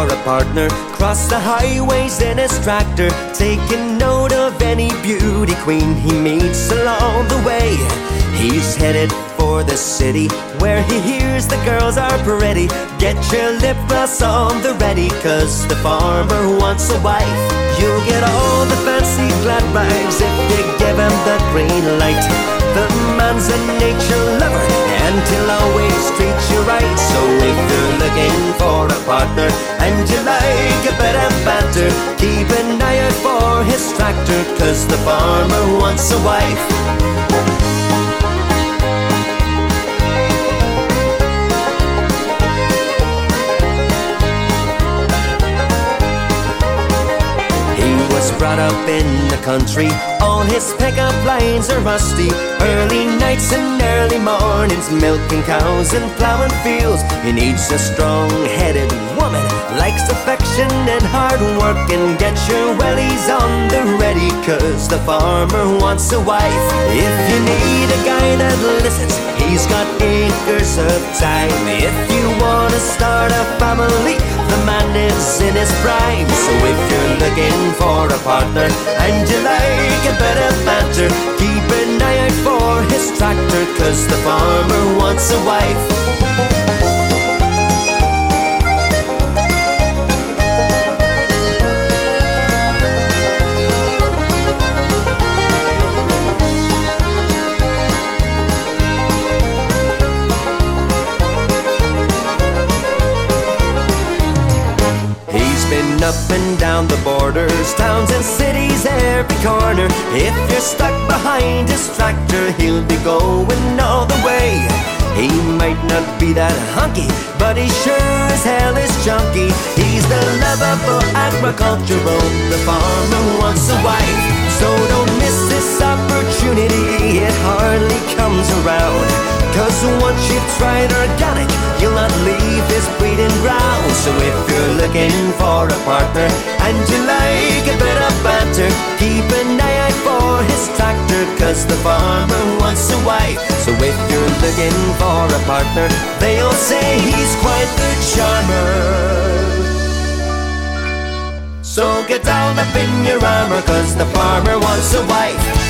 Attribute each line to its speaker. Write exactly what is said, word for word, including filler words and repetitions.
Speaker 1: for a partner. Cross the highways in his tractor, taking note of any beauty queen he meets along the way. He's headed for the city, where he hears the girls are pretty. Get your lip gloss on the ready, cause the farmer wants a wife. You'll get all the fancy glad rags if you give him the green light. The man's a nature lover, and he'll always treat you right. So if you're looking for a partner, and you like a bit of banter, keep an eye out for his tractor, cause the farmer wants a wife. Brought up in the country, all his pickup lines are rusty. Early nights and early mornings, milking cows and plowing fields. He needs a strong-headed woman, likes affection and hard work, and get your wellies on the ready, cause the farmer wants a wife. If you need a guy that listens, he's got acres of time. If you wanna start a family, the man is in his prime. So if you're looking for a partner, and you like a bit of banter, keep an eye out for his tractor, cause the farmer wants a wife. Up and down the borders, towns and cities, every corner. If you're stuck behind his tractor, he'll be going all the way. He might not be that hunky, but he sure as hell is chunky. He's the lover for agriculture, the farmer wants a wife. So don't miss this opportunity, it hardly comes around. Cause once you've tried organic, you'll not leave this breeding ground. So if you're looking for a partner, and you like a bit of banter, keep an eye out for his tractor, cause the farmer wants a wife. So if you're looking for a partner, they'll say he's quite the charmer. So get down up in your armor, cause the farmer wants a wife.